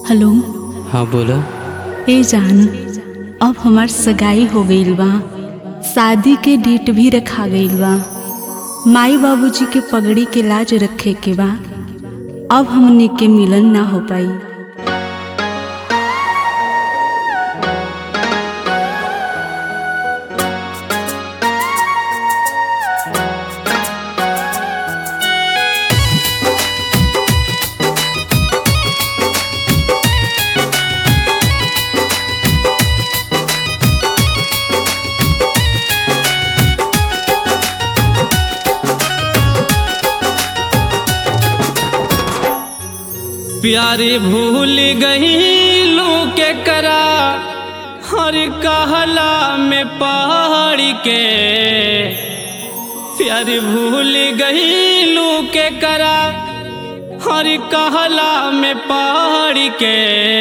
Hello. हाँ बोला। ए जान, अब हमार सगाई हो गईल बा, शादी के डेट भी रखा गईल बा। माई बाबूजी के पगड़ी के लाज रखे के बा। अब हमने के मिलन ना हो पाई। प्यारे भूल गई लू के करा हर कहला में पहाड़ के। प्यारे भूल गई लू के करा हर कहला में पहाड़ के।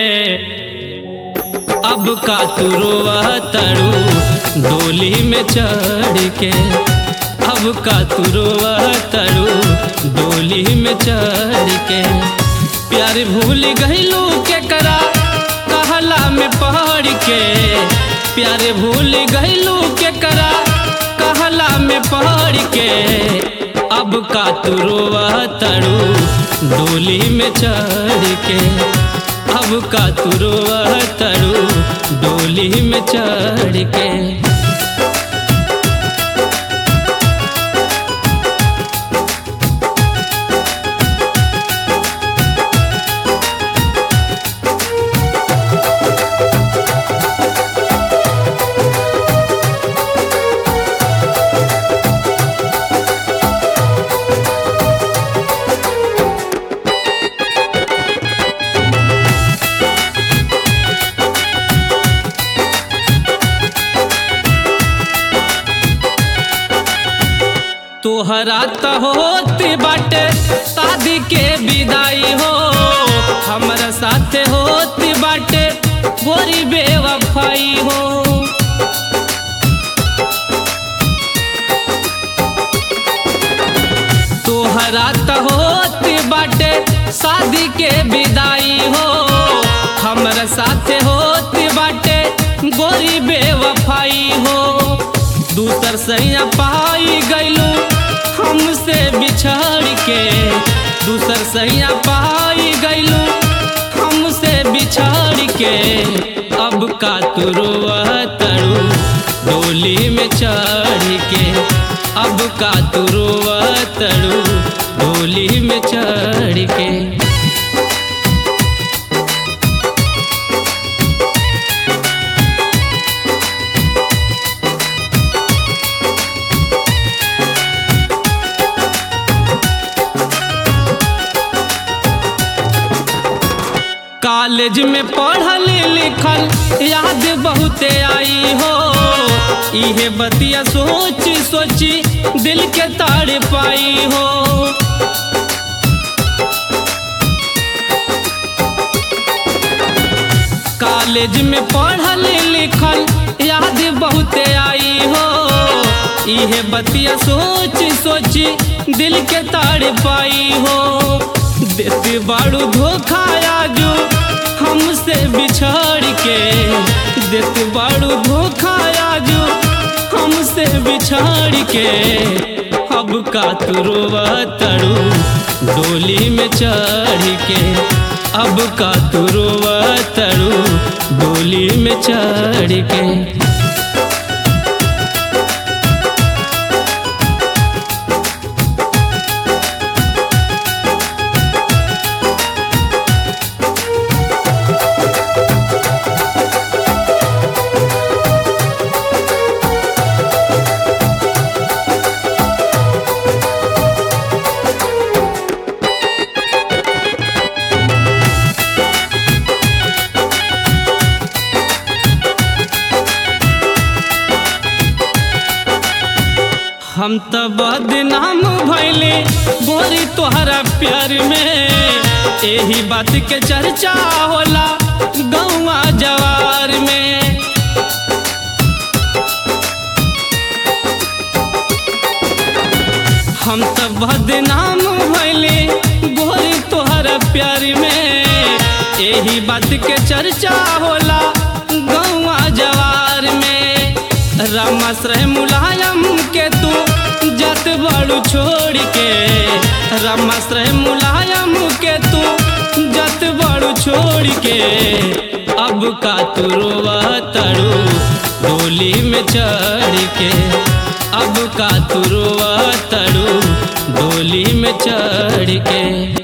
अब का तू रोवा तड़ू डोली में चढ़ के। अब का तू रोवा तड़ू डोली में चढ़ के। प्यार भूल गईलू के करा कहला में पहाड़ के। प्यार भूल गईलू के करा कहला में पहाड़ के। अब का तू रोवा तड़ू डोली में चढ़ के। अब का तू रोवा तड़ू डोली में चढ़ के। तोहरा तो होती बाटे शादी के विदाई हो। हमारा साथे होती बाटे गोरी बेवफाई हो। तोहरा तो होती बाटे शादी के विदाई हो। हमारा साथे होती बाटे गोरी बेवफाई हो। दूसर सैया पाई गईलू हमसे बिछड़ के। दूसर सैया पाई गईलू हमसे बिछड़ के। अब का तू रोवा तड़ू डोली में चढ़ के। अब का तू रोवा तड़ू डोली में चढ़ के। कॉलेज में पढ़ल लिखल याद बहुते आई हो। इहे बतिया सोची सोची दिल के ताड़ पाई हो। कॉलेज में पढ़ल लिखल याद बहुते आई हो। इहे बतिया सोची सोची दिल के ताड़ पाई हो। देते बाड़ू धोखा आजू हमसे बिछड़ के। देते बाड़ू धोखा आजू हमसे बिछड़ के। अब का तू रोवा तड़ू डोली में चढ़ के। अब का तू रोवा तड़ू डोली में चढ़ के। हम तो बदनाम भइले गोरी तोहरा प्यार में। यही बात के चर्चा होला गौवा जवार में। हम तो बदनाम भइले गोरी तोहरा प्यार में। यही बात के चर्चा होला गौवा जवार में। रामाश्रय मुलायम के तू जत बड़ू छोड़ के, रामाश्रय मुलायम के तू जत बड़ू छोड़ के। अब का तू रोवा तड़ू डोली में चढ़ के, अब का तू रोवा तड़ू डोली में चढ़ के।